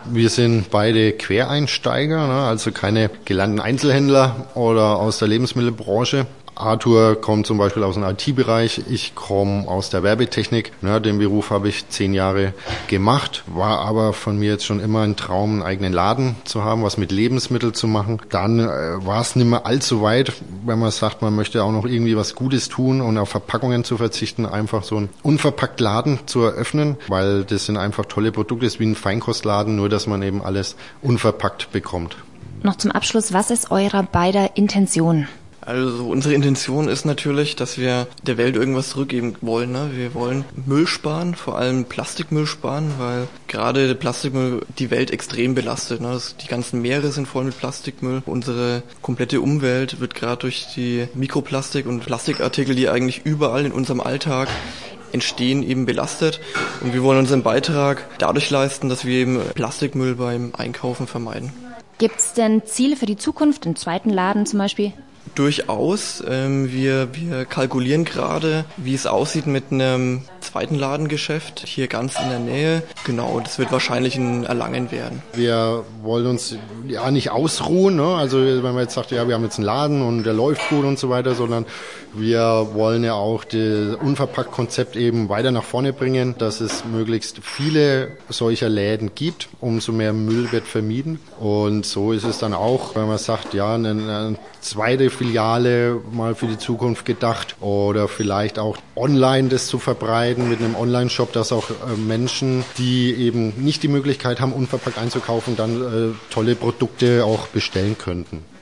Wir sind beide Quereinsteiger, ne? Also keine gelernten Einzelhändler oder aus der Lebensmittelbranche. Arthur kommt zum Beispiel aus dem IT-Bereich, ich komme aus der Werbetechnik. Ja, den Beruf habe ich 10 Jahre gemacht, war aber von mir jetzt schon immer ein Traum, einen eigenen Laden zu haben, was mit Lebensmitteln zu machen. Dann war es nicht mehr allzu weit, wenn man sagt, man möchte auch noch irgendwie was Gutes tun und auf Verpackungen zu verzichten, einfach so einen unverpackt Laden zu eröffnen, weil das sind einfach tolle Produkte, das ist wie ein Feinkostladen, nur dass man eben alles unverpackt bekommt. Noch zum Abschluss, was ist eurer beider Intention? Also unsere Intention ist natürlich, dass wir der Welt irgendwas zurückgeben wollen. Ne? Wir wollen Müll sparen, vor allem Plastikmüll sparen, weil gerade der Plastikmüll die Welt extrem belastet. Ne? Die ganzen Meere sind voll mit Plastikmüll. Unsere komplette Umwelt wird gerade durch die Mikroplastik und Plastikartikel, die eigentlich überall in unserem Alltag entstehen, eben belastet. Und wir wollen unseren Beitrag dadurch leisten, dass wir eben Plastikmüll beim Einkaufen vermeiden. Gibt es denn Ziele für die Zukunft, einen zweiten Laden zum Beispiel? Durchaus. Wir kalkulieren gerade, wie es aussieht mit einem zweiten Ladengeschäft hier ganz in der Nähe. Genau, das wird wahrscheinlich ein Erlangen werden. Wir wollen uns ja nicht ausruhen, ne? Also wenn man jetzt sagt, ja, wir haben jetzt einen Laden und der läuft gut und so weiter, sondern wir wollen ja auch das Unverpackt-Konzept eben weiter nach vorne bringen, dass es möglichst viele solcher Läden gibt. Umso mehr Müll wird vermieden. Und so ist es dann auch, wenn man sagt, ja, eine zweite Filiale mal für die Zukunft gedacht oder vielleicht auch online das zu verbreiten mit einem Online-Shop, dass auch Menschen, die eben nicht die Möglichkeit haben, unverpackt einzukaufen, dann tolle Produkte auch bestellen könnten.